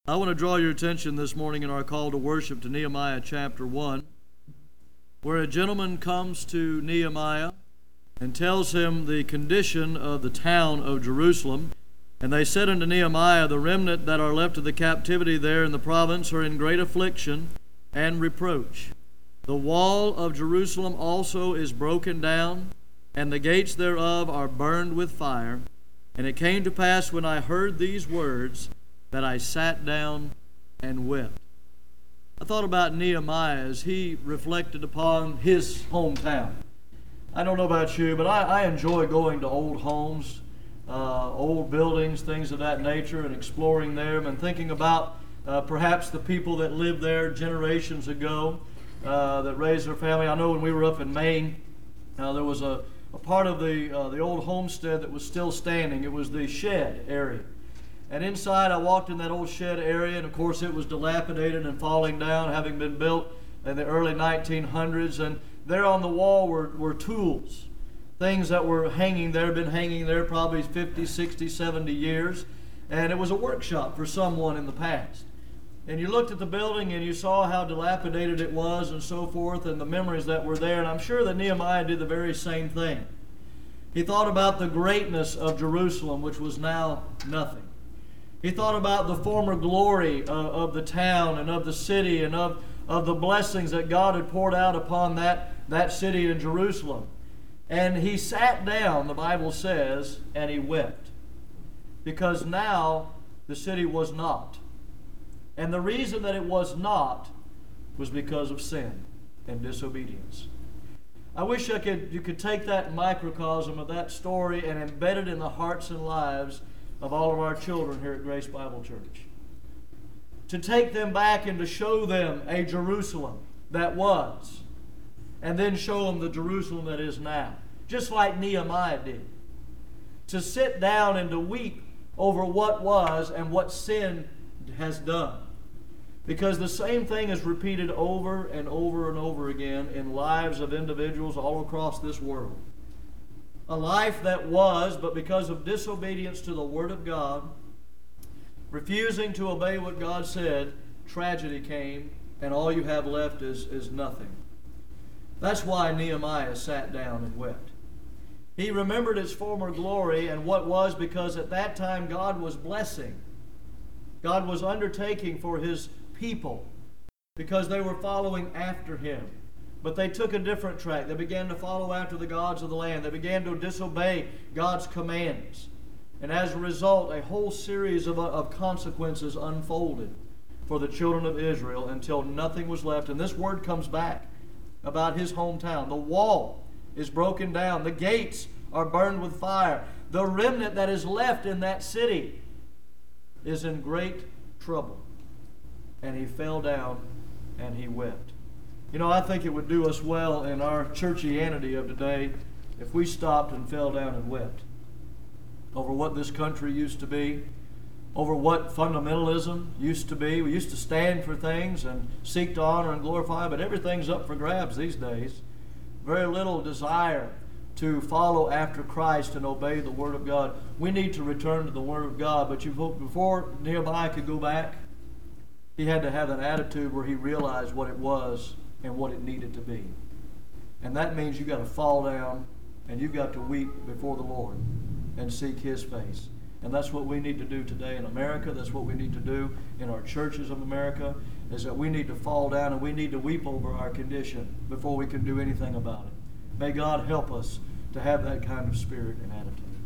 I want to draw your attention this morning in our call to worship to Nehemiah chapter 1, where a gentleman comes to Nehemiah and tells him the condition of the town of Jerusalem. And they said unto Nehemiah, the remnant that are left of the captivity there in the province are in great affliction and reproach. The wall of Jerusalem also is broken down, and the gates thereof are burned with fire. And it came to pass when I heard these words, that I sat down and wept. I thought about Nehemiah as he reflected upon his hometown. I don't know about you, but I enjoy going to old homes, old buildings, things of that nature, and exploring them and thinking about perhaps the people that lived there generations ago that raised their family. I know when we were up in Maine, there was a part of the old homestead that was still standing. It was the shed area. And inside, I walked in that old shed area, and of course it was dilapidated and falling down, having been built in the early 1900s. And there on the wall were tools, things that were hanging there, been hanging there probably 50, 60, 70 years. And it was a workshop for someone in the past. And you looked at the building and you saw how dilapidated it was and so forth, and the memories that were there. And I'm sure that Nehemiah did the very same thing. He thought about the greatness of Jerusalem, which was now nothing. He thought about the former glory of the town and of the city and of the blessings that God had poured out upon that city in Jerusalem. And he sat down, the Bible says, and he wept. Because now the city was not. And the reason that it was not was because of sin and disobedience. I wish you could take that microcosm of that story and embed it in the hearts and lives of all of our children here at Grace Bible Church. To take them back and to show them a Jerusalem that was, and then show them the Jerusalem that is now, just like Nehemiah did. To sit down and to weep over what was and what sin has done. Because the same thing is repeated over and over and over again in lives of individuals all across this world. A life that was, but because of disobedience to the Word of God, refusing to obey what God said, tragedy came, and all you have left is nothing. That's why Nehemiah sat down and wept. He remembered its former glory and what was, because at that time God was blessing. God was undertaking for His people because they were following after Him. But they took a different track. They began to follow after the gods of the land. They began to disobey God's commands. And as a result, a whole series of consequences unfolded for the children of Israel until nothing was left. And this word comes back about his hometown. The wall is broken down. The gates are burned with fire. The remnant that is left in that city is in great trouble. And he fell down and he wept. You know, I think it would do us well in our churchianity of today if we stopped and fell down and wept over what this country used to be, over what fundamentalism used to be. We used to stand for things and seek to honor and glorify, but everything's up for grabs these days. Very little desire to follow after Christ and obey the Word of God. We need to return to the Word of God, but before Nehemiah could go back, he had to have an attitude where he realized what it was and what it needed to be. And that means you've got to fall down and you've got to weep before the Lord and seek His face. And that's what we need to do today in America. That's what we need to do in our churches of America, is that we need to fall down and we need to weep over our condition before we can do anything about it. May God help us to have that kind of spirit and attitude.